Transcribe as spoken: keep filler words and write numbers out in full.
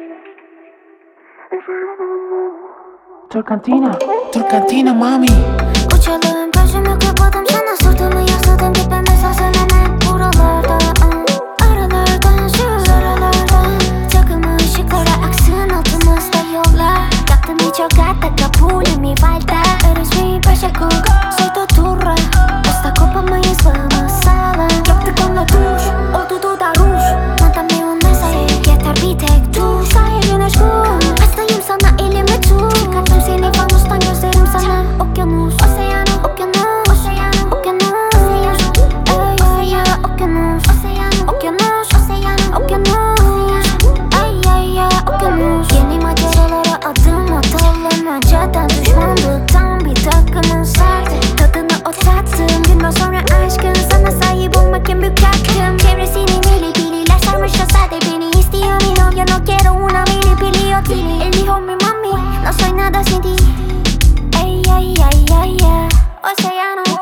Turkantina, Turkantina mami. Uçalım gözümü kapadım, sana sırtımı yasladım. Gitmemiz lazım hemen buralarda, ıı. Aralardan sür aralardan takılmış ışıklara aksın altımızda yollar. Capta mi giocata, capule mi falta. Eres mi Pacheco, soy Toturra. Hasta kopamayız bağımız sağlam. Yaptık onunla duş, oldu duda ruj. Mándame un mensaje, yeter bir tek tuş. Sahil güneş kum, hastayım sana elimi tut. Çıkarttım seni fanustan, gözlerim sana. Okyanus, oceano, okyanus, oceano, okyanus, ey, ey, okyanus, oceano, okyanus, oceano, okyanus, ay, ay, ay, okyanus. Yeni maceralara adım atalım. Önceden düşmanlıktan bir takımız vardı. Tadını o tattım, günden sonra aşkın sana sahip olmak en büyük hakkım. Çevresini mili pililer sarmış o sade beni istiyor mi no, yo no quiero una mili pili o tili. Él dijo mi mami, no soy nada sin ti. Ey, ay, ay, ay, ay, océano.